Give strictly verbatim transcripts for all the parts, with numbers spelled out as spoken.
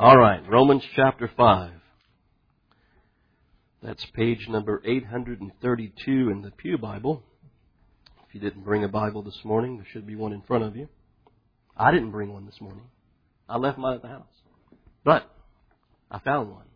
All right, Romans chapter five. That's page number eight hundred thirty-two in the Pew Bible. If you didn't bring a Bible this morning, there should be one in front of you. I didn't bring one this morning. I left mine at the house. But I found one.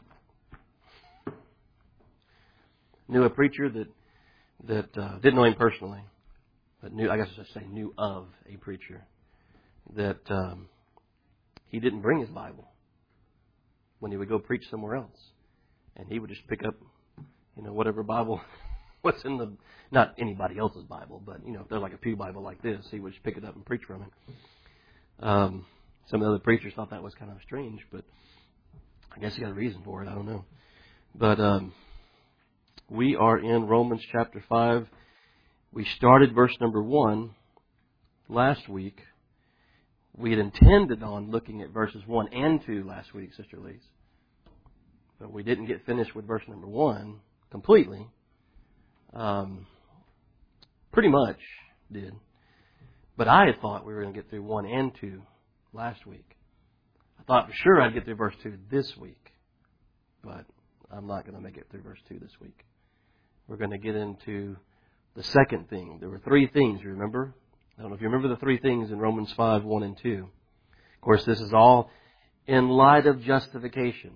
Knew a preacher that that uh, didn't know him personally, but knew, I guess I should say knew of a preacher that um, he didn't bring his Bible when he would go preach somewhere else. And he would just pick up, you know, whatever Bible was in the, not anybody else's Bible, but, you know, if they're like a Pew Bible like this, he would just pick it up and preach from it. Um, some of the other preachers thought that was kind of strange, but I guess he got a reason for it. I don't know. But um, we are in Romans chapter five. We started verse number one last week. We had intended on looking at verses one and two last week, Sister Lise. But we didn't get finished with verse number one completely. Um, pretty much did. But I had thought we were going to get through one and two last week. I thought for sure I'd get through verse two this week. But I'm not going to make it through verse two this week. We're going to get into the second thing. There were three things, you remember? I don't know if you remember the three things in Romans five, one and two. Of course, this is all in light of justification.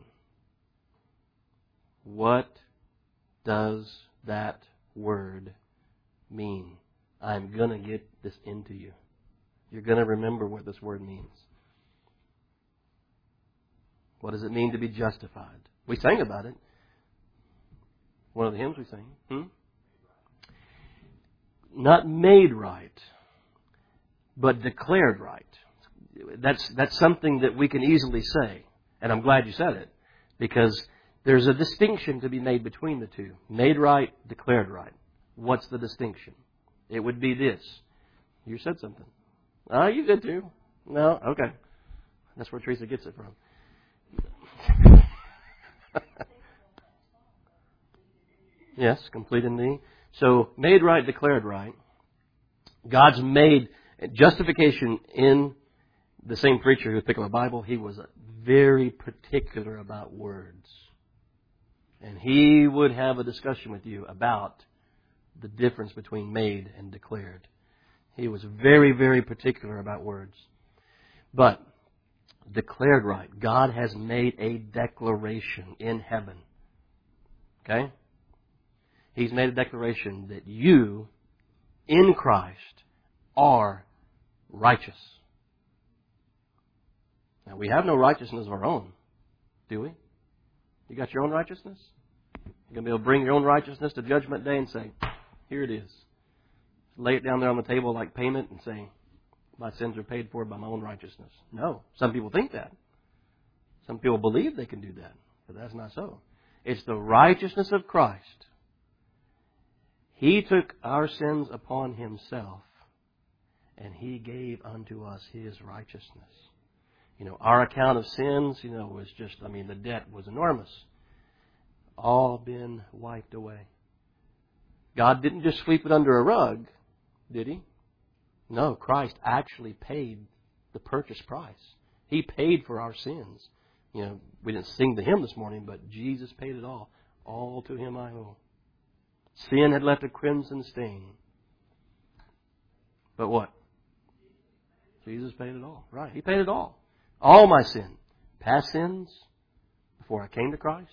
What does that word mean? I'm going to get this into you. You're going to remember what this word means. What does it mean to be justified? We sang about it. One of the hymns we sang. Hmm? Not made right, but declared right. That's that's something that we can easily say. And I'm glad you said it. Because there's a distinction to be made between the two. Made right, declared right. What's the distinction? It would be this. You said something. Oh, you did too. No? Okay. That's where Teresa gets it from. Yes, complete in thee. So, made right, declared right. God's made justification in the same preacher who picked up a Bible. He was very particular about words. And he would have a discussion with you about the difference between made and declared. He was very, very particular about words. But, declared right. God has made a declaration in heaven. Okay? He's made a declaration that you, in Christ, are righteous. Now, we have no righteousness of our own, do we? You got your own righteousness? You're going to be able to bring your own righteousness to Judgment Day and say, here it is. Lay it down there on the table like payment and say, my sins are paid for by my own righteousness. No. Some people think that. Some people believe they can do that. But that's not so. It's the righteousness of Christ. He took our sins upon Himself, and He gave unto us His righteousness. You know, our account of sins, you know, was just, I mean, the debt was enormous. All been wiped away. God didn't just sweep it under a rug, did He? No, Christ actually paid the purchase price. He paid for our sins. You know, we didn't sing the hymn this morning, but Jesus paid it all. All to Him I owe. Sin had left a crimson stain. But what? Jesus paid it all. Right, He paid it all. All my sin. Past sins, before I came to Christ.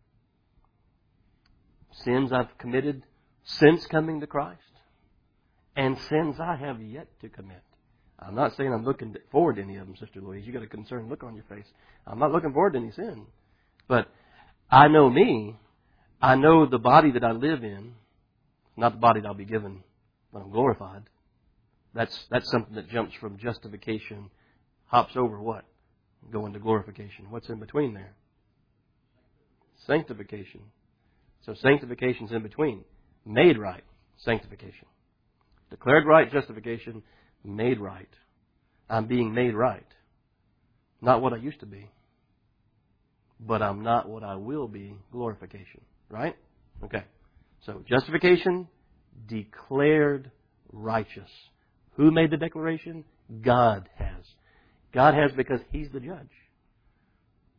Sins I've committed since coming to Christ. And sins I have yet to commit. I'm not saying I'm looking forward to any of them, Sister Louise. You got a concerned look on your face. I'm not looking forward to any sin. But I know me. I know the body that I live in. Not the body that I'll be given when I'm glorified. That's that's something that jumps from justification, hops over what? Going to glorification. What's in between there? Sanctification. So sanctification's in between. Made right, sanctification. Declared right, justification. Made right. I'm being made right. Not what I used to be. But I'm not what I will be, glorification. Right? Okay. So justification, declared righteous. Who made the declaration? God has. God has because He's the judge.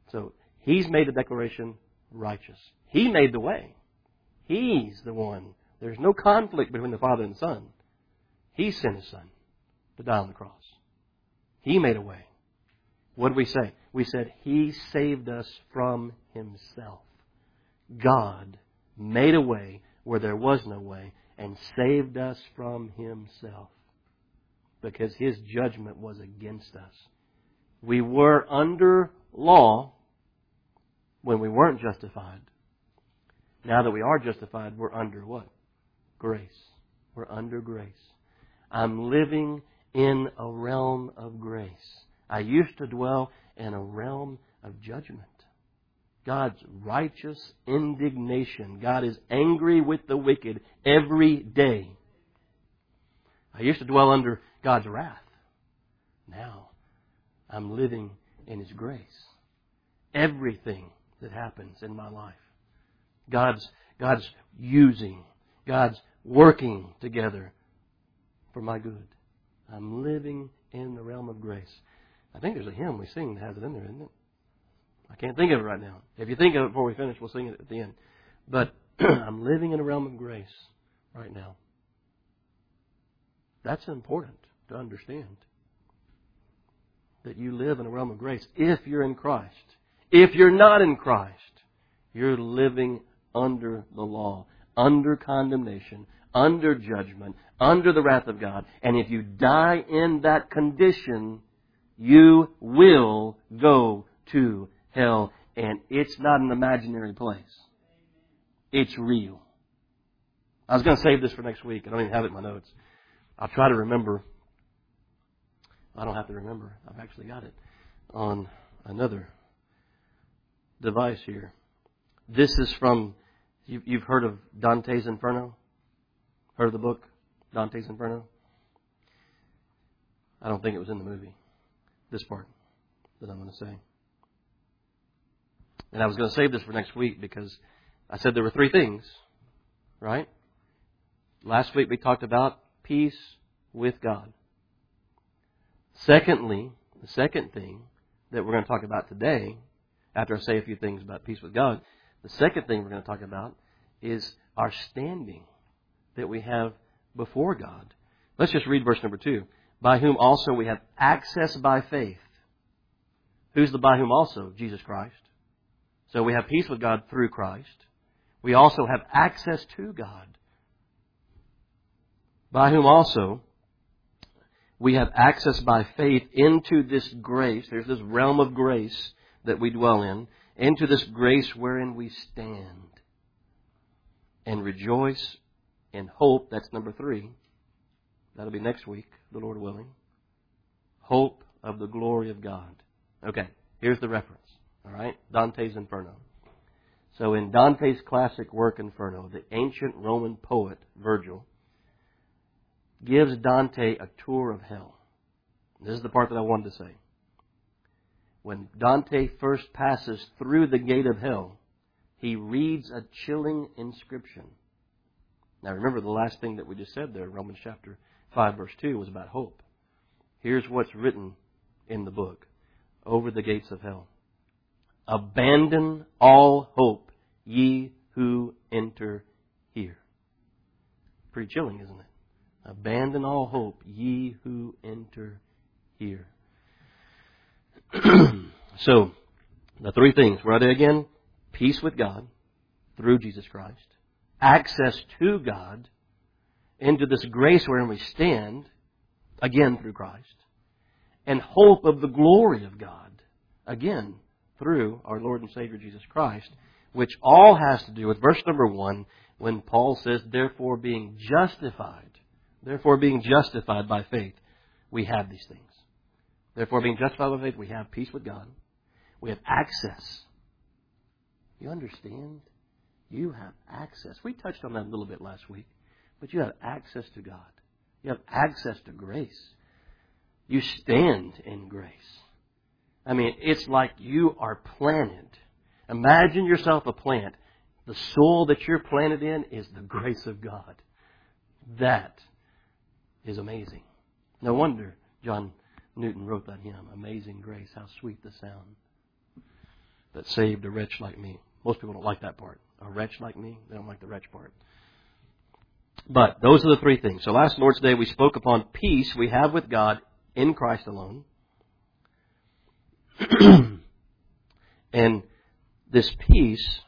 So He's made the declaration righteous. He made the way. He's the one. There's no conflict between the Father and the Son. He sent His Son to die on the cross. He made a way. What did we say? We said He saved us from Himself. God made a way where there was no way and saved us from Himself because His judgment was against us. We were under law when we weren't justified. Now that we are justified, we're under what? Grace. We're under grace. I'm living in a realm of grace. I used to dwell in a realm of judgment. God's righteous indignation. God is angry with the wicked every day. I used to dwell under God's wrath. Now, I'm living in His grace. Everything that happens in my life, God's, God's using, God's working together for my good. I'm living in the realm of grace. I think there's a hymn we sing that has it in there, isn't it? I can't think of it right now. If you think of it before we finish, we'll sing it at the end. But I'm living in a realm of grace right now. That's important to understand. That you live in a realm of grace if you're in Christ. If you're not in Christ, you're living under the law, under condemnation, under judgment, under the wrath of God. And if you die in that condition, you will go to hell. And it's not an imaginary place. It's real. I was going to save this for next week. I don't even have it in my notes. I'll try to remember. I don't have to remember. I've actually got it on another device here. This is from, you've heard of Dante's Inferno? Heard of the book, Dante's Inferno? I don't think it was in the movie, this part that I'm going to say. And I was going to save this for next week because I said there were three things, right? Last week we talked about peace with God. Secondly, the second thing that we're going to talk about today, after I say a few things about peace with God, the second thing we're going to talk about is our standing that we have before God. Let's just read verse number two. By whom also we have access by faith. Who's the by whom also? Jesus Christ. So we have peace with God through Christ. We also have access to God. By whom also we have access by faith into this grace. There's this realm of grace that we dwell in. Into this grace wherein we stand. And rejoice in hope. That's number three. That'll be next week, the Lord willing. Hope of the glory of God. Okay, here's the reference. All right, Dante's Inferno. So in Dante's classic work, Inferno, the ancient Roman poet, Virgil, gives Dante a tour of hell. This is the part that I wanted to say. When Dante first passes through the gate of hell, he reads a chilling inscription. Now remember the last thing that we just said there, Romans chapter five verse two, was about hope. Here's what's written in the book. Over the gates of hell. Abandon all hope, ye who enter here. Pretty chilling, isn't it? Abandon all hope, ye who enter here. So, the three things. Where are they again? Peace with God through Jesus Christ. Access to God into this grace wherein we stand, again through Christ. And hope of the glory of God, again through our Lord and Savior Jesus Christ, which all has to do with verse number one, when Paul says, therefore being justified, therefore being justified by faith, we have these things. Therefore being justified by faith, we have peace with God. We have access. You understand? You have access. We touched on that a little bit last week. But you have access to God. You have access to grace. You stand in grace. I mean, it's like you are planted. Imagine yourself a plant. The soil that you're planted in is the grace of God. That is amazing. No wonder John Newton wrote that hymn, Amazing Grace, how sweet the sound. that saved a wretch like me. Most people don't like that part. A wretch like me, they don't like the wretch part. But those are the three things. So last Lord's Day we spoke upon peace we have with God in Christ alone. And this peace,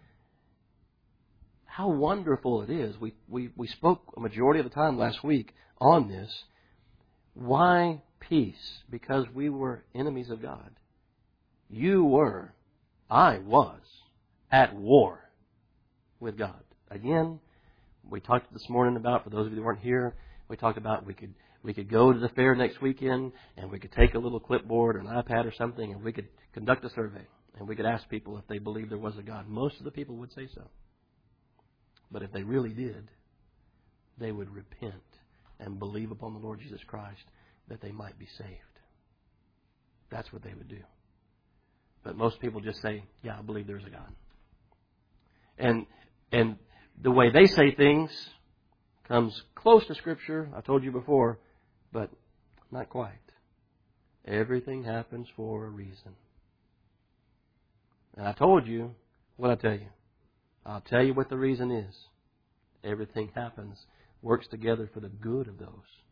how wonderful it is. We, we, we spoke a majority of the time last week on this. Why peace? Because we were enemies of God. You were, I was, at war with God. Again, we talked this morning about, for those of you that weren't here, we talked about we could we could go to the fair next weekend and we could take a little clipboard or an iPad or something and we could conduct a survey. And we could ask people if they believed there was a God. Most of the people would say so. But if they really did, they would repent and believe upon the Lord Jesus Christ that they might be saved. That's what they would do. But most people just say, yeah, I believe there's a God. And and the way they say things comes close to Scripture, I told you before, but not quite. Everything happens for a reason. And I told you what I tell you. I'll tell you what the reason is. Everything happens, works together for the good of those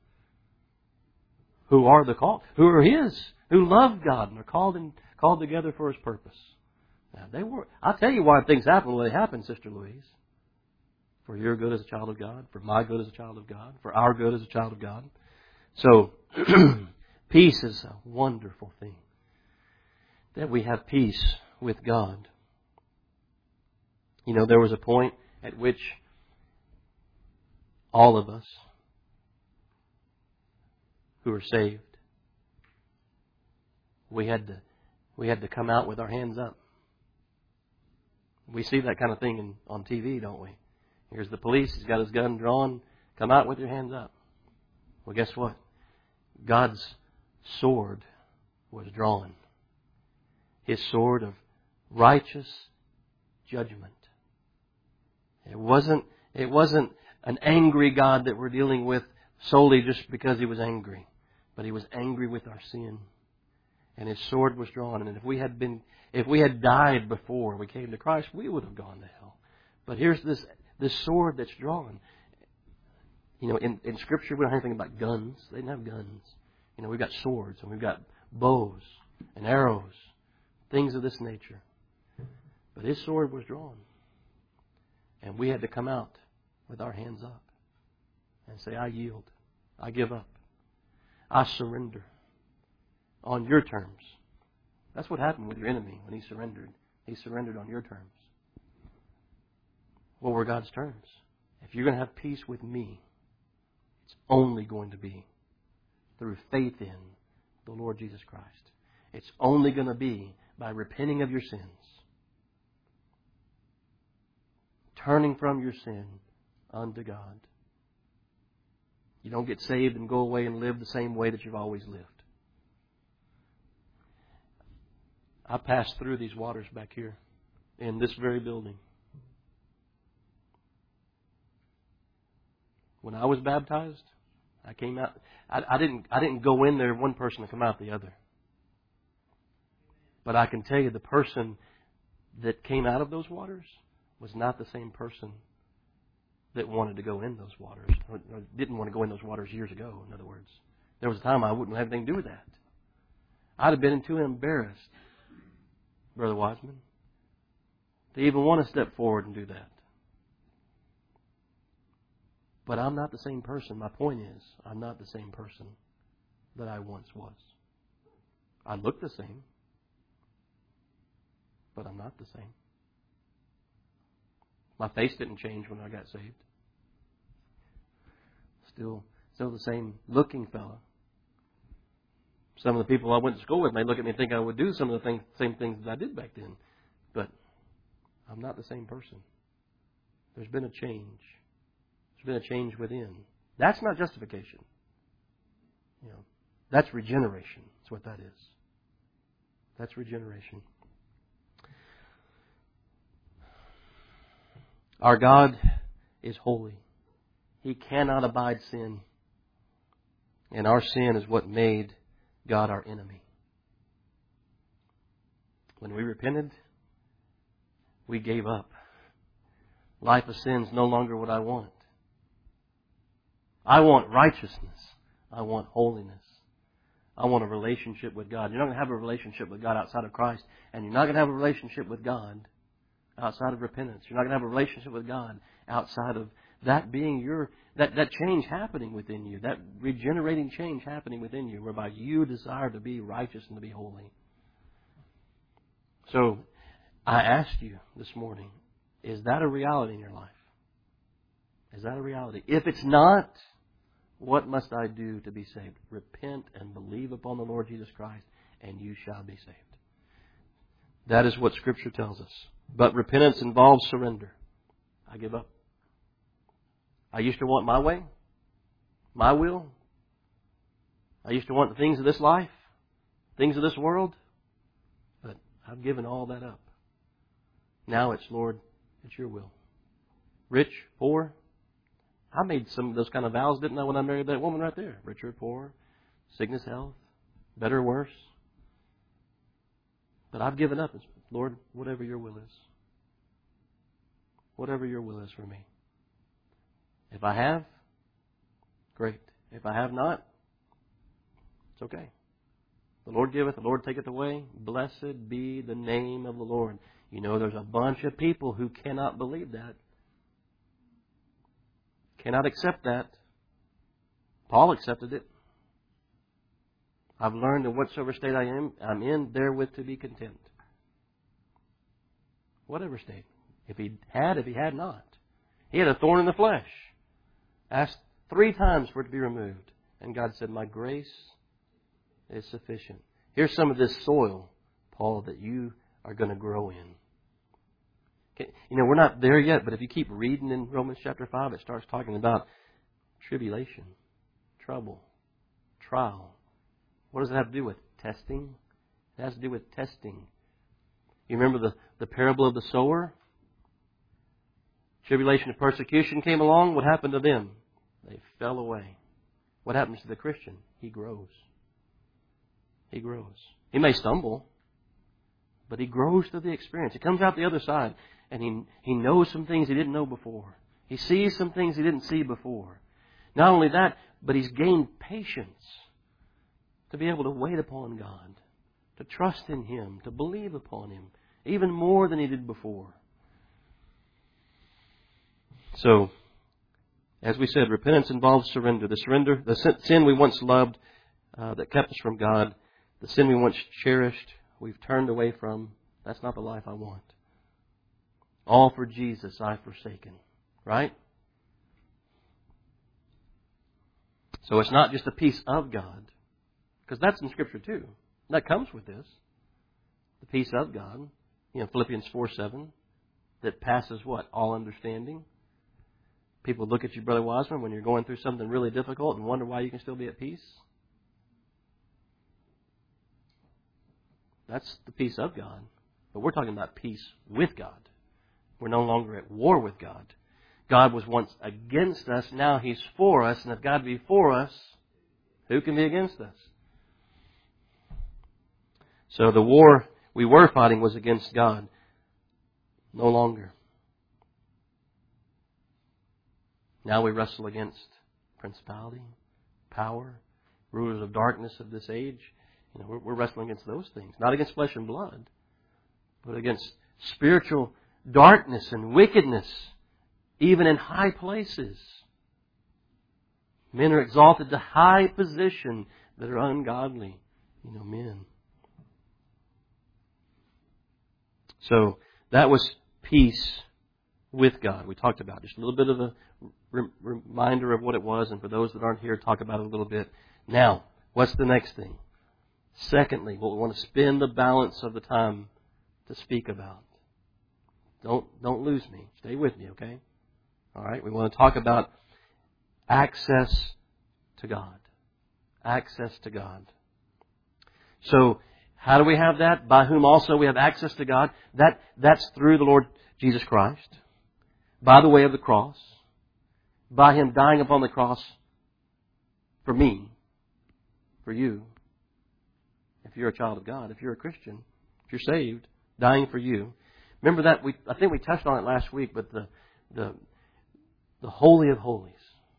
who are the called, who are His, who love God and are called and called together for His purpose. Now they were. I'll tell you why things happen the way they happen, Sister Louise. For your good as a child of God, for my good as a child of God, for our good as a child of God. So peace is a wonderful thing. That we have peace with God. You know, there was a point at which all of us who are saved, we had to we had to come out with our hands up. We see that kind of thing in, on T V, don't we? Here's the police, he's got his gun drawn, come out with your hands up. Well, guess what? God's sword was drawn. His sword of righteous judgment. It wasn't, it wasn't an angry God that we're dealing with solely just because He was angry. But He was angry with our sin. And His sword was drawn. And if we had been, if we had died before we came to Christ, we would have gone to hell. But here's this, this sword that's drawn. You know, in, in Scripture we don't have anything about guns. They didn't have guns. You know, we've got swords and we've got bows and arrows, things of this nature. But His sword was drawn. And we had to come out with our hands up and say, I yield. I give up. I surrender on your terms. That's what happened with your enemy when he surrendered. He surrendered on your terms. What were God's terms? If you're going to have peace with me, it's only going to be through faith in the Lord Jesus Christ. It's only going to be by repenting of your sins, turning from your sin unto God. You don't get saved and go away and live the same way that you've always lived. I passed through these waters back here in this very building. When I was baptized, I came out. I, I didn't. I didn't go in there one person to come out the other. But I can tell you, the person that came out of those waters was not the same person that wanted to go in those waters, or, or didn't want to go in those waters years ago. In other words, there was a time I wouldn't have anything to do with that. I'd have been too embarrassed, Brother Wiseman, to even want to step forward and do that. But I'm not the same person. My point is, I'm not the same person that I once was. I look the same, but I'm not the same. My face didn't change when I got saved. Still, still the same looking fella. Some of the people I went to school with may look at me and think I would do some of the things, same things that I did back then. But I'm not the same person. There's been a change. There's been a change within. That's not justification. You know, that's regeneration. That's what that is. That's regeneration. Our God is holy. He cannot abide sin. And our sin is what made God our enemy. When we repented, we gave up. Life of sin is no longer what I want. I want righteousness. I want holiness. I want a relationship with God. You're not going to have a relationship with God outside of Christ. And you're not going to have a relationship with God outside of repentance. You're not going to have a relationship with God outside of that being your, that, that change happening within you. That regenerating change happening within you, whereby you desire to be righteous and to be holy. So, I asked you this morning, is that a reality in your life? Is that a reality? If it's not, what must I do to be saved? Repent and believe upon the Lord Jesus Christ, and you shall be saved. That is what Scripture tells us. But repentance involves surrender. I give up. I used to want my way, my will. I used to want the things of this life, things of this world. But I've given all that up. Now it's, Lord, it's your will. Rich, poor. I made some of those kind of vows, didn't I, when I married that woman right there? Rich or poor, sickness, health, better or worse. But I've given up. Lord, whatever your will is. Whatever your will is for me. If I have, great. If I have not, it's okay. The Lord giveth, the Lord taketh away. Blessed be the name of the Lord. You know, there's a bunch of people who cannot believe that. Cannot accept that. Paul accepted it. I've learned in whatsoever state I am, I'm in, therewith to be content. Whatever state. If he had, if he had not. He had a thorn in the flesh. Asked three times for it to be removed. And God said, my grace is sufficient. Here's some of this soil, Paul, that you are going to grow in. You know, we're not there yet, but if you keep reading in Romans chapter five, it starts talking about tribulation, trouble, trial. What does it have to do with? Testing. It has to do with testing. You remember the, the parable of the sower? Tribulation and persecution came along. What happened to them? They fell away. What happens to the Christian? He grows. He grows. He may stumble, but he grows through the experience. He comes out the other side, and he, he knows some things he didn't know before. He sees some things he didn't see before. Not only that, but he's gained patience to be able to wait upon God, to trust in Him, to believe upon Him, even more than he did before. So, as we said, repentance involves surrender. The surrender, the sin we once loved uh, that kept us from God, the sin we once cherished, we've turned away from. That's not the life I want. All for Jesus I've forsaken. Right? So it's not just a piece of God. Because that's in Scripture too. That comes with this. The peace of God. You know, Philippians four seven. That passes what? All understanding. People look at you, Brother Wiseman, when you're going through something really difficult and wonder why you can still be at peace. That's the peace of God. But we're talking about peace with God. We're no longer at war with God. God was once against us. Now He's for us. And if God be for us, who can be against us? So the war we were fighting was against God. No longer. Now we wrestle against principality, power, rulers of darkness of this age. You know, we're, we're wrestling against those things. Not against flesh and blood, but against spiritual darkness and wickedness, even in high places. Men are exalted to high position that are ungodly. You know, men. So that was peace with God. We talked about just a little bit of a re- reminder of what it was. And for those that aren't here, talk about it a little bit. Now, what's the next thing? Secondly, what we want to spend the balance of the time to speak about. Don't, don't lose me. Stay with me, okay? All right. We want to talk about access to God. Access to God. So, how do we have that? By whom also we have access to God. That, that's through the Lord Jesus Christ. By the way of the cross. By Him dying upon the cross for me. For you. If you're a child of God. If you're a Christian. If you're saved. dying for you. Remember that? We I think we touched on it last week, but the the the Holy of Holies.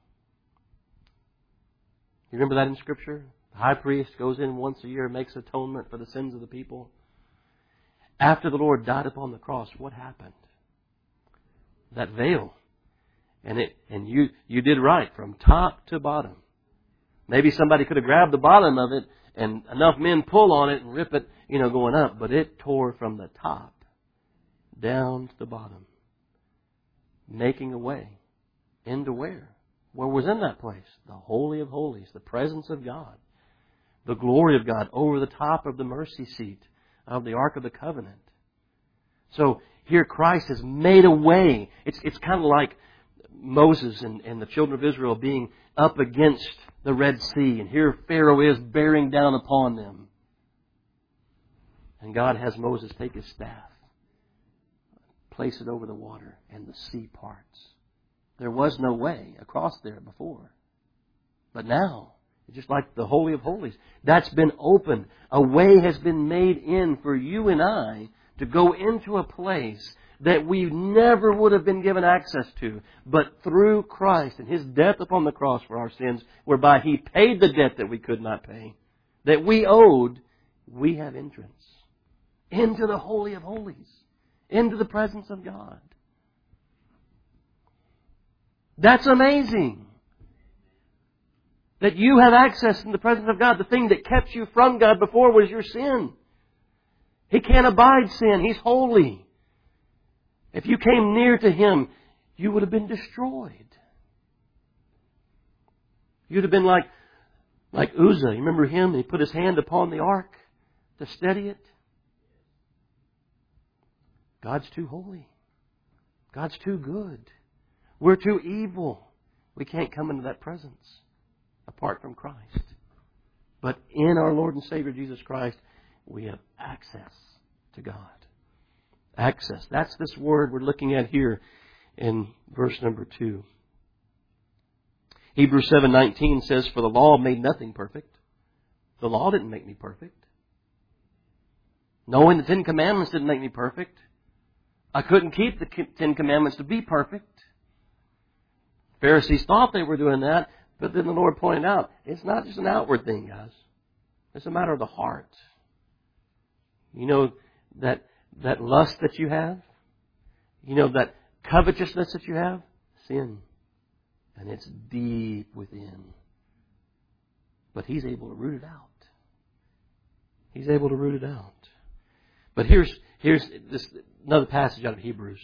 You remember that in Scripture? The high priest goes in once a year, makes atonement for the sins of the people. After the Lord died upon the cross, what happened? That veil. And it and you you did right from top to bottom. Maybe somebody could have grabbed the bottom of it and enough men pull on it and rip it, you know, going up. But it tore from the top down to the bottom, making a way into where? Where was in that place? The Holy of Holies, the presence of God, the glory of God over the top of the mercy seat of the Ark of the Covenant. So here Christ has made a way. It's it's kind of like Moses and, and the children of Israel being up against the Red Sea. And here Pharaoh is bearing down upon them. And God has Moses take his staff, place it over the water, and the sea parts. There was no way across there before. But now, just like the Holy of Holies, that's been opened. A way has been made in for you and I to go into a place that we never would have been given access to. But through Christ and His death upon the cross for our sins, whereby He paid the debt that we could not pay, that we owed, we have entrance into the Holy of Holies, into the presence of God. That's amazing. That you have access in the presence of God. The thing that kept you from God before was your sin. He can't abide sin. He's holy. If you came near to Him, you would have been destroyed. You'd have been like, like Uzzah. You remember him? He put his hand upon the ark to steady it. God's too holy. God's too good. We're too evil. We can't come into that presence apart from Christ. But in our Lord and Savior Jesus Christ, we have access to God. Access. That's this word we're looking at here in verse number two. Hebrews seven nineteen says, "For the law made nothing perfect." The law didn't make me perfect. Knowing the Ten Commandments didn't make me perfect. I couldn't keep the Ten Commandments to be perfect. Pharisees thought they were doing that, but then the Lord pointed out, it's not just an outward thing, guys. It's a matter of the heart. You know, that that lust that you have, you know, that covetousness that you have, sin. And it's deep within. But He's able to root it out. He's able to root it out. But here's here's this another passage out of Hebrews.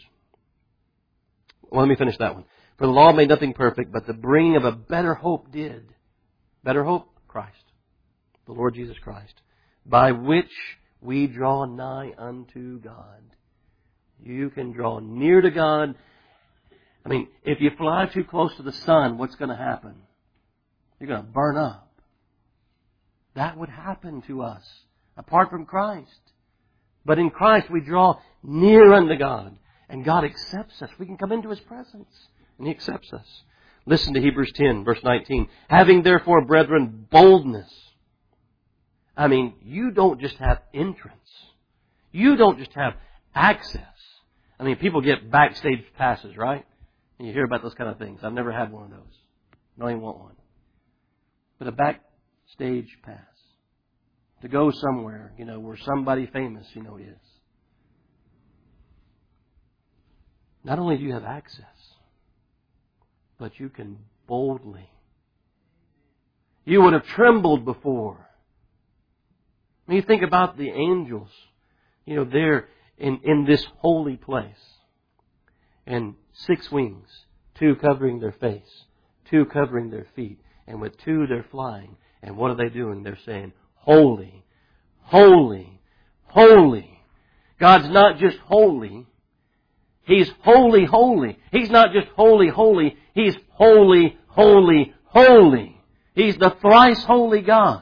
Well, let me finish that one. For the law made nothing perfect, but the bringing of a better hope did. Better hope? Christ. The Lord Jesus Christ. By which we draw nigh unto God. You can draw near to God. I mean, if you fly too close to the sun, what's going to happen? You're going to burn up. That would happen to us apart from Christ. But in Christ we draw near unto God. And God accepts us. We can come into His presence. And He accepts us. Listen to Hebrews ten, verse nineteen. Having therefore, brethren, boldness. I mean, you don't just have entrance. You don't just have access. I mean, people get backstage passes, right? And you hear about those kind of things. I've never had one of those. I don't even want one. But a backstage pass. To go somewhere, you know, where somebody famous, you know, is. Not only do you have access, but you can boldly. You would have trembled before. When you think about the angels, you know, they're in, in this holy place. And six wings, two covering their face, two covering their feet. And with two they're flying. And what are they doing? They're saying, holy, holy, holy. God's not just holy. He's holy, holy. He's not just holy, holy. He's holy, holy, holy. He's the thrice holy God.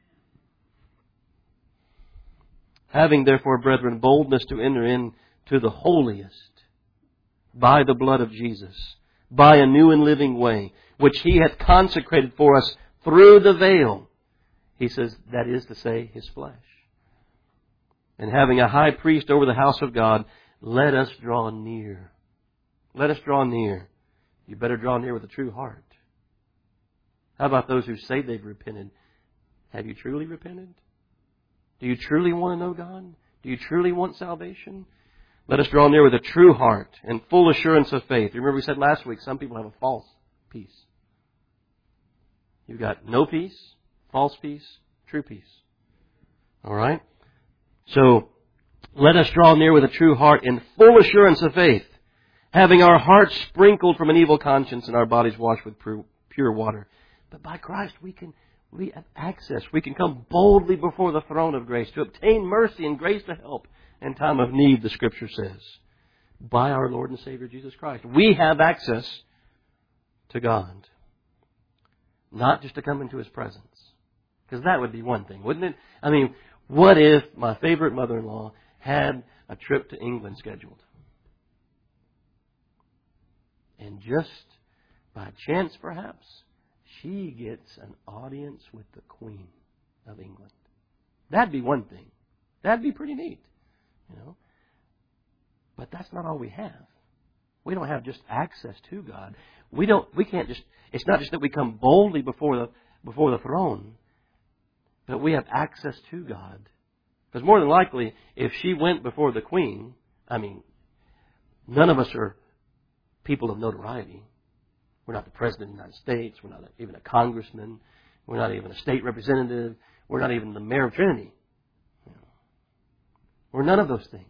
Having therefore, brethren, boldness to enter into the holiest by the blood of Jesus, by a new and living way, which He hath consecrated for us through the veil. He says, that is to say, His flesh. And having a high priest over the house of God, let us draw near. Let us draw near. You better draw near with a true heart. How about those who say they've repented? Have you truly repented? Do you truly want to know God? Do you truly want salvation? Let us draw near with a true heart and full assurance of faith. Remember we said last week, some people have a false peace. You've got no peace, false peace, true peace. All right? So, let us draw near with a true heart in full assurance of faith, having our hearts sprinkled from an evil conscience and our bodies washed with pure water. But by Christ we can we have access. We can come boldly before the throne of grace to obtain mercy and grace to help in time of need, the Scripture says. By our Lord and Savior Jesus Christ. We have access to God. Not just to come into His presence. Because that would be one thing, wouldn't it? I mean, what if my favorite mother-in-law had a trip to England scheduled? And just by chance, perhaps, she gets an audience with the Queen of England. That'd be one thing. That'd be pretty neat, you know. But that's not all we have. We don't have just access to God. We don't. We can't just. It's not just that we come boldly before the before the throne, but we have access to God. Because more than likely, if she went before the Queen, I mean, none of us are people of notoriety. We're not the President of the United States. We're not even a congressman. We're not even a state representative. We're not even the mayor of Trinity. We're none of those things.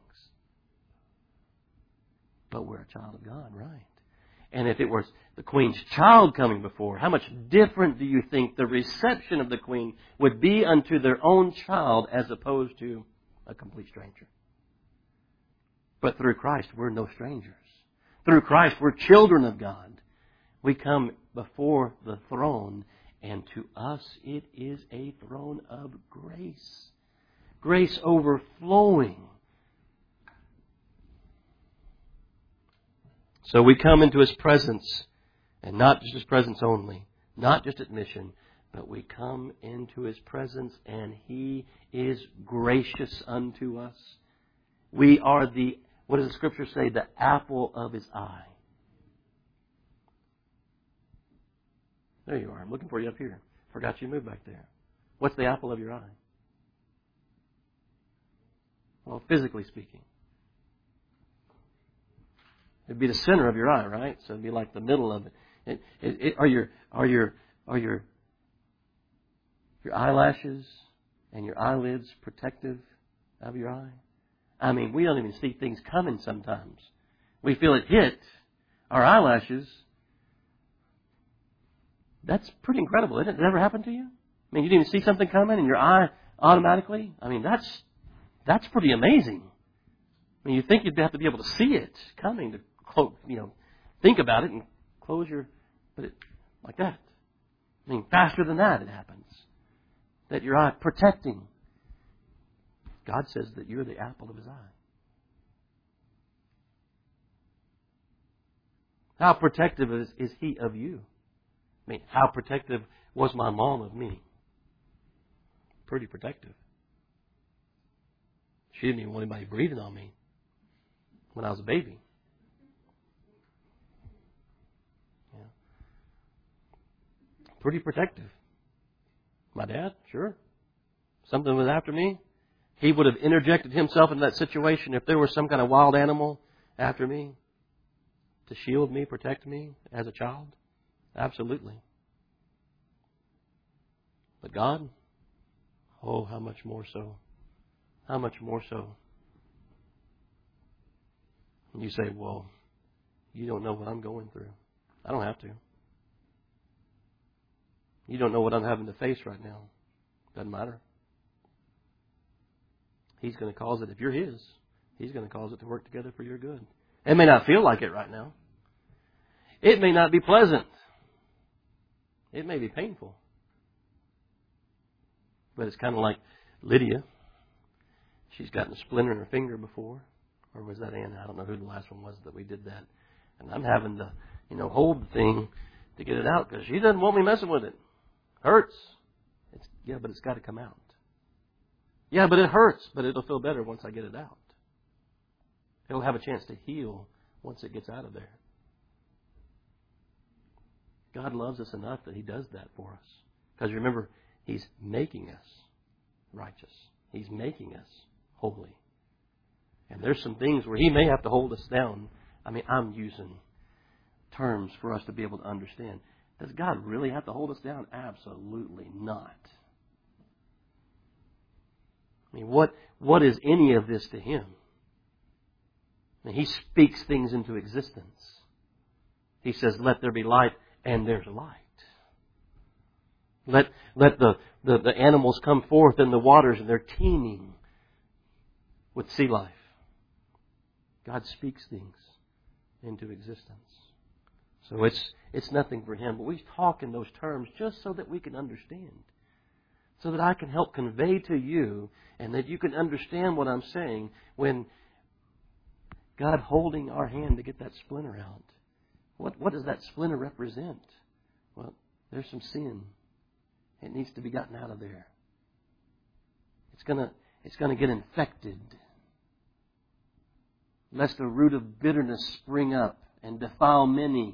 But we're a child of God, right? And if it was the Queen's child coming before, how much different do you think the reception of the Queen would be unto their own child as opposed to a complete stranger? But through Christ, we're no strangers. Through Christ, we're children of God. We come before the throne, and to us it is a throne of grace. Grace overflowing. So we come into His presence, and not just His presence only, not just admission, but we come into His presence, and He is gracious unto us. We are the, what does the Scripture say, the apple of His eye. There you are. I'm looking for you up here. Forgot you moved back there. What's the apple of your eye? Well, physically speaking. It'd be the center of your eye, right? So it'd be like the middle of it. it, it, it are your are your are your your eyelashes and your eyelids protective of your eye? I mean, we don't even see things coming sometimes. We feel it hit our eyelashes. That's pretty incredible, isn't it? Did it ever happen to you? I mean, you didn't even see something coming and your eye automatically? I mean, that's that's pretty amazing. I mean, you think you'd have to be able to see it coming to, close, you know, think about it and close your, but it, like that. I mean, faster than that it happens. That your eye protecting. God says that you're the apple of His eye. How protective is, is He of you? I mean, how protective was my mom of me? Pretty protective. She didn't even want anybody breathing on me when I was a baby. Yeah. Pretty protective. My dad, sure. Something was after me. He would have interjected himself in that situation if there was some kind of wild animal after me to shield me, protect me as a child. Absolutely. But God, oh, how much more so. How much more so. And you say, well, you don't know what I'm going through. I don't have to. You don't know what I'm having to face right now. Doesn't matter. He's going to cause it. If you're His, He's going to cause it to work together for your good. It may not feel like it right now. It may not be pleasant. It may be painful. But it's kind of like Lydia. She's gotten a splinter in her finger before. Or was that Anna? I don't know who the last one was that we did that. And I'm having to, you know, hold the thing to get it out because she doesn't want me messing with it. Hurts. It's, yeah, but it's got to come out. Yeah, but it hurts, but it'll feel better once I get it out. It'll have a chance to heal once it gets out of there. God loves us enough that He does that for us. Because remember, He's making us righteous. He's making us holy. And there's some things where He may have to hold us down. I mean, I'm using terms for us to be able to understand. Does God really have to hold us down? Absolutely not. I mean, what, what is any of this to Him? I mean, He speaks things into existence. He says, let there be light, and there's light. Let, let the, the, the animals come forth in the waters, and they're teeming with sea life. God speaks things into existence. So it's, it's nothing for Him. But we talk in those terms just so that we can understand. So that I can help convey to you and that you can understand what I'm saying when God holding our hand to get that splinter out. What, what does that splinter represent? Well, there's some sin. It needs to be gotten out of there. It's gonna, it's gonna get infected. Lest a root of bitterness spring up and defile many.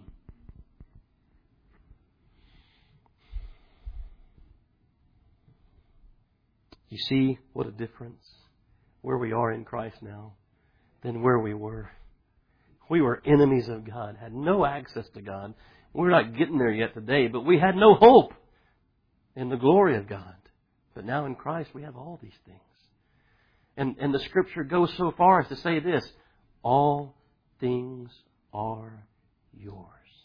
You see what a difference where we are in Christ now than where we were. We were enemies of God, had no access to God. We're not getting there yet today, but we had no hope in the glory of God. But now in Christ we have all these things. And, and the Scripture goes so far as to say this, all things are yours.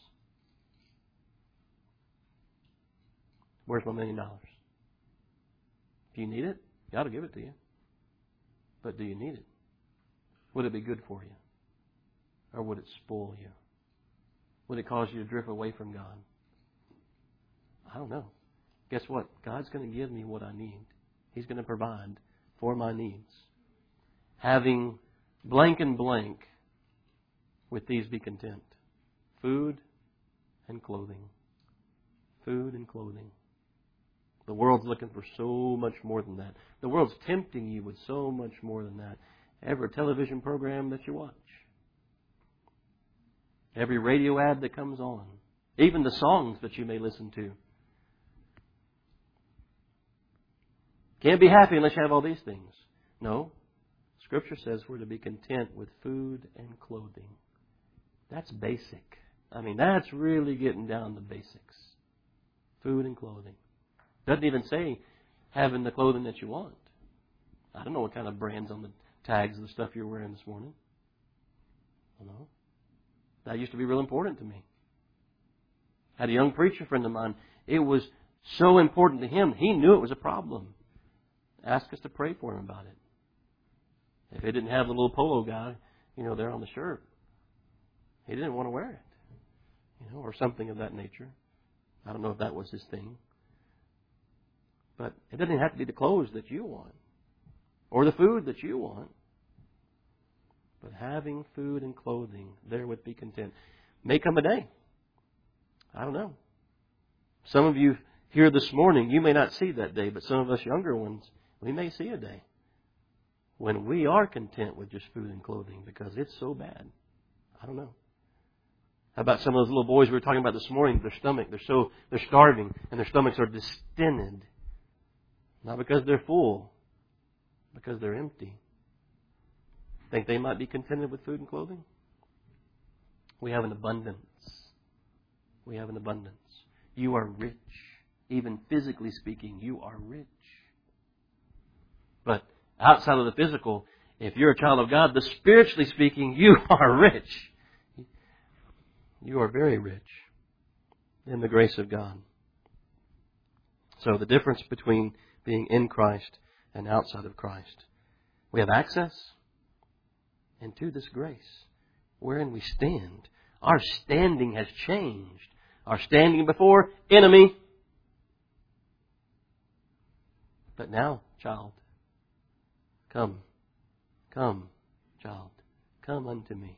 Where's my million dollars? If you need it, God will give it to you. But do you need it? Would it be good for you? Or would it spoil you? Would it cause you to drift away from God? I don't know. Guess what? God's going to give me what I need. He's going to provide for my needs. Having blank and blank, with these be content. Food and clothing. Food and clothing. The world's looking for so much more than that. The world's tempting you with so much more than that. Every television program that you watch. Every radio ad that comes on. Even the songs that you may listen to. Can't be happy unless you have all these things. No. Scripture says we're to be content with food and clothing. That's basic. I mean, that's really getting down to basics. Food and clothing. Doesn't even say having the clothing that you want. I don't know what kind of brands on the tags of the stuff you're wearing this morning. I don't know. That used to be real important to me. I had a young preacher friend of mine. It was so important to him. He knew it was a problem. Asked us to pray for him about it. If he didn't have the little polo guy, you know, there on the shirt, he didn't want to wear it. You know, or something of that nature. I don't know if that was his thing. But it doesn't have to be the clothes that you want. Or the food that you want. But having food and clothing, therewith be content. May come a day. I don't know. Some of you here this morning, you may not see that day. But some of us younger ones, we may see a day when we are content with just food and clothing because it's so bad. I don't know. How about some of those little boys we were talking about this morning? Their stomach, they're so they're starving and their stomachs are distended. Not because they're full, because they're empty. Think they might be contented with food and clothing? We have an abundance. We have an abundance. You are rich. Even physically speaking, you are rich. But outside of the physical, if you're a child of God, the spiritually speaking, you are rich. You are very rich in the grace of God. So the difference between being in Christ and outside of Christ. We have access into this grace wherein we stand. Our standing has changed. Our standing before, enemy. But now, child, come, come, child, come unto me.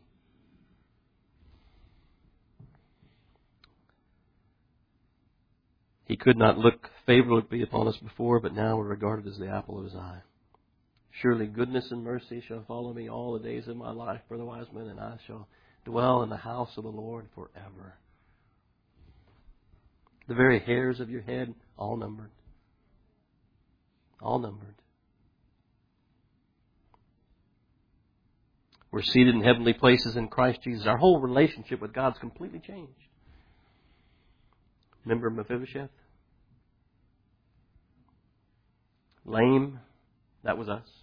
He could not look favorably upon us before, but now we're regarded as the apple of his eye. Surely goodness and mercy shall follow me all the days of my life, Brother Wiseman, and I shall dwell in the house of the Lord forever. The very hairs of your head, all numbered. All numbered. We're seated in heavenly places in Christ Jesus. Our whole relationship with God's completely changed. Remember Mephibosheth? Lame. That was us.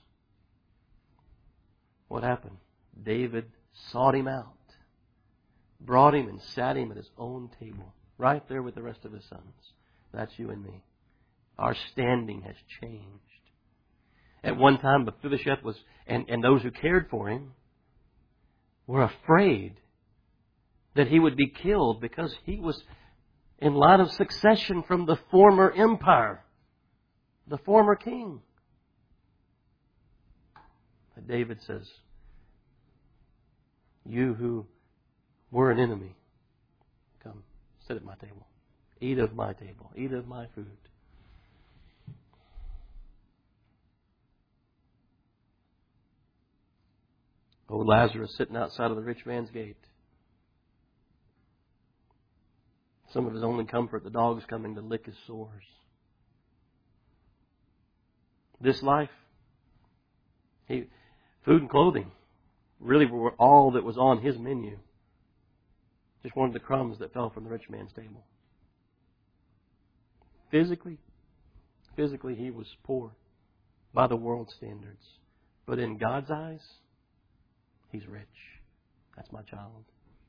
What happened? David sought him out, brought him and sat him at his own table, right there with the rest of his sons. That's you and me. Our standing has changed. At one time, Mephibosheth was, and, and those who cared for him were afraid that he would be killed because he was in line of succession from the former empire, the former king. But David says, you who were an enemy, come, sit at my table. Eat of my table. Eat of my food. Oh, Lazarus sitting outside of the rich man's gate. Some of his only comfort, the dogs coming to lick his sores. This life, he, food and clothing really were all that was on his menu. Just one of the crumbs that fell from the rich man's table. Physically, physically he was poor by the world's standards. But in God's eyes, he's rich. That's my child.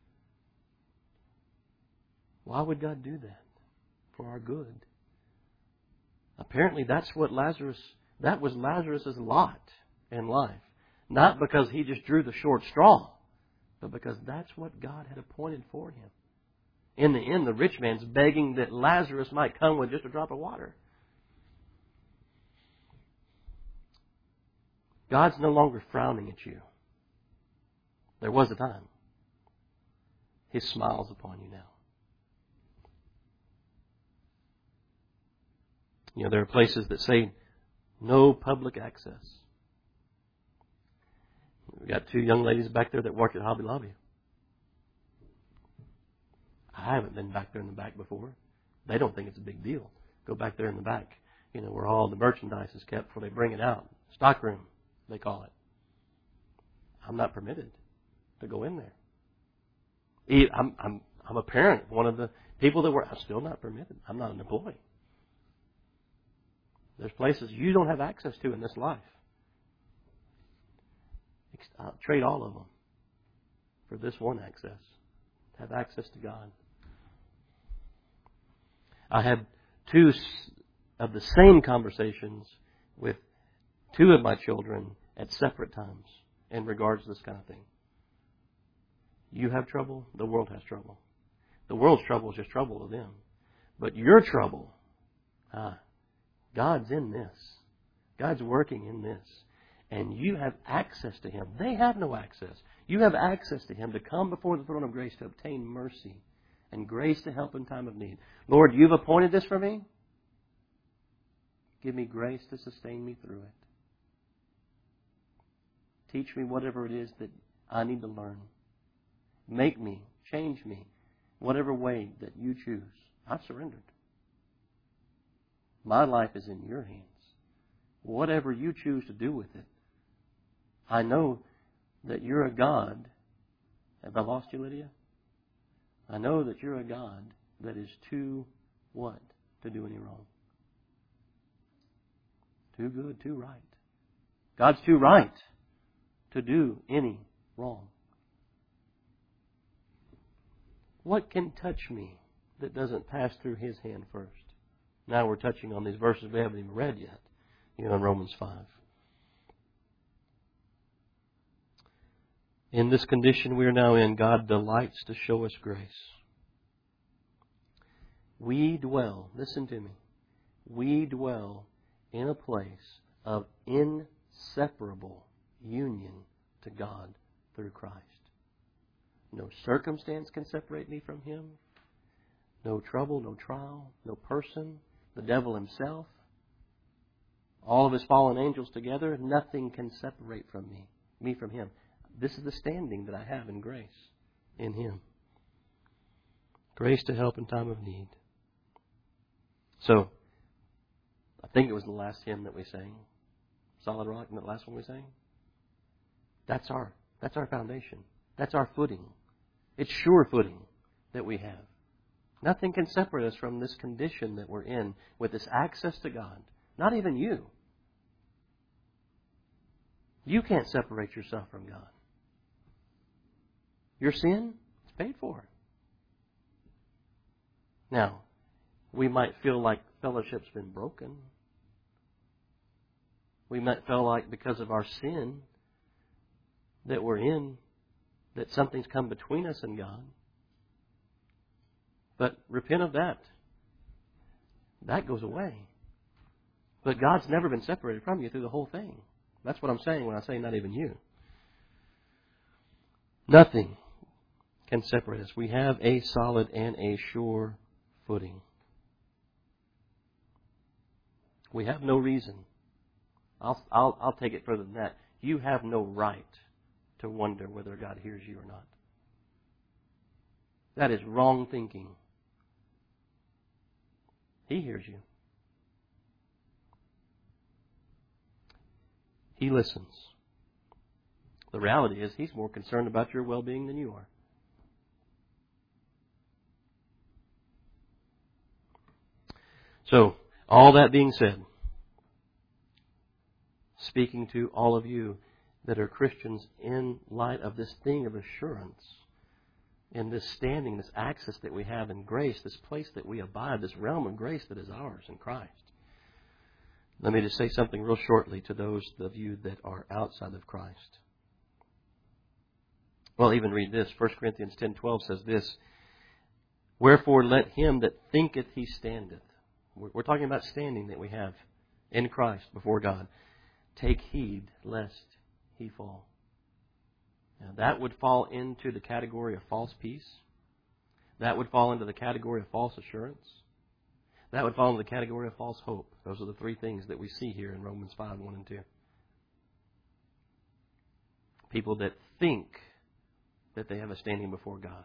Why would God do that? For our good. Apparently that's what Lazarus, that was Lazarus' lot in life. Not because he just drew the short straw, but because that's what God had appointed for him. In the end, the rich man's begging that Lazarus might come with just a drop of water. God's no longer frowning at you. There was a time. He smiles upon you now. You know, there are places that say no public access. We've got two young ladies back there that work at Hobby Lobby. I haven't been back there in the back before. They don't think it's a big deal. Go back there in the back, you know, where all the merchandise is kept before they bring it out. Stock room, they call it. I'm not permitted to go in there. I'm, I'm, I'm a parent. One of the people that work, I'm still not permitted. I'm not an employee. There's places you don't have access to in this life. I'll trade all of them for this one access. Have access to God. I had two of the same conversations with two of my children at separate times in regards to this kind of thing. You have trouble, the world has trouble. The world's trouble is just trouble to them. But your trouble, ah, God's in this. God's working in this. And you have access to Him. They have no access. You have access to Him to come before the throne of grace to obtain mercy and grace to help in time of need. Lord, you've appointed this for me. Give me grace to sustain me through it. Teach me whatever it is that I need to learn. Make me, change me, whatever way that you choose. I've surrendered. My life is in your hands. Whatever you choose to do with it. I know that you're a God. Have I lost you, Lydia? I know that you're a God that is too what? To do any wrong. Too good, too right. God's too right to do any wrong. What can touch me that doesn't pass through His hand first? Now we're touching on these verses we haven't even read yet. You know, in Romans five. In this condition we are now in, God delights to show us grace. We dwell, listen to me, we dwell in a place of inseparable union to God through Christ. No circumstance can separate me from Him. No trouble, no trial, no person, the devil himself. all of His fallen angels together, nothing can separate from me, me from Him. This is the standing that I have in grace in Him. Grace to help in time of need. So, I think it was the last hymn that we sang. Solid Rock, and the last one we sang. That's our, that's our foundation. That's our footing. It's sure footing that we have. Nothing can separate us from this condition that we're in with this access to God. Not even you. You can't separate yourself from God. Your sin is paid for. Now, we might feel like fellowship's been broken. We might feel like because of our sin that we're in, that something's come between us and God. But repent of that. That goes away. But God's never been separated from you through the whole thing. That's what I'm saying when I say not even you. Nothing can separate us. We have a solid and a sure footing. We have no reason. I'll, I'll, I'll take it further than that. You have no right to wonder whether God hears you or not. That is wrong thinking. He hears you. He listens. The reality is He's more concerned about your well-being than you are. So, all that being said, speaking to all of you that are Christians in light of this thing of assurance, in this standing, this access that we have in grace, this place that we abide, this realm of grace that is ours in Christ. Let me just say something real shortly to those of you that are outside of Christ. Well, even read this. First Corinthians ten twelve says this, "Wherefore let him that thinketh he standeth." We're talking about standing that we have in Christ before God. "Take heed lest he fall." Now, that would fall into the category of false peace. That would fall into the category of false assurance. That would fall into the category of false hope. Those are the three things that we see here in Romans five, one and two. People that think that they have a standing before God.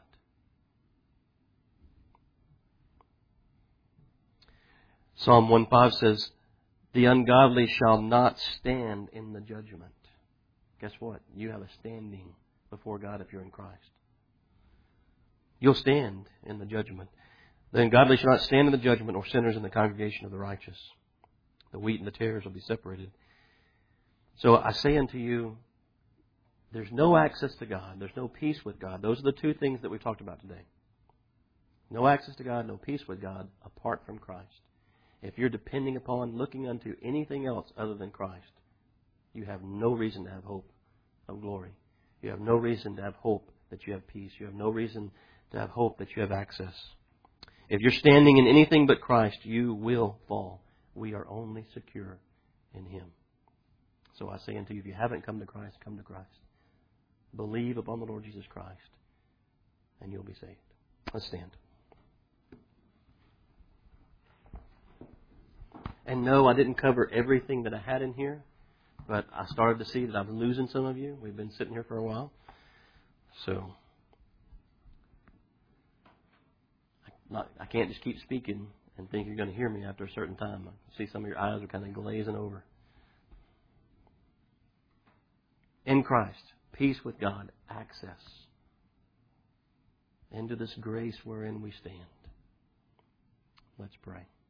Psalm one five says, "The ungodly shall not stand in the judgment." Guess what? You have a standing before God if you're in Christ. You'll stand in the judgment. "The ungodly shall not stand in the judgment, or sinners in the congregation of the righteous. The wheat and the tares will be separated." So I say unto you, there's no access to God. There's no peace with God. Those are the two things that we've talked about today. No access to God, no peace with God apart from Christ. If you're depending upon, looking unto anything else other than Christ, you have no reason to have hope of glory. You have no reason to have hope that you have peace. You have no reason to have hope that you have access. If you're standing in anything but Christ, you will fall. We are only secure in Him. So I say unto you, if you haven't come to Christ, come to Christ. Believe upon the Lord Jesus Christ, and you'll be saved. Let's stand. And no, I didn't cover everything that I had in here, but I started to see that I'm losing some of you. We've been sitting here for a while. So, not, I can't just keep speaking and think you're going to hear me after a certain time. I see some of your eyes are kind of glazing over. In Christ, peace with God, access into this grace wherein we stand. Let's pray.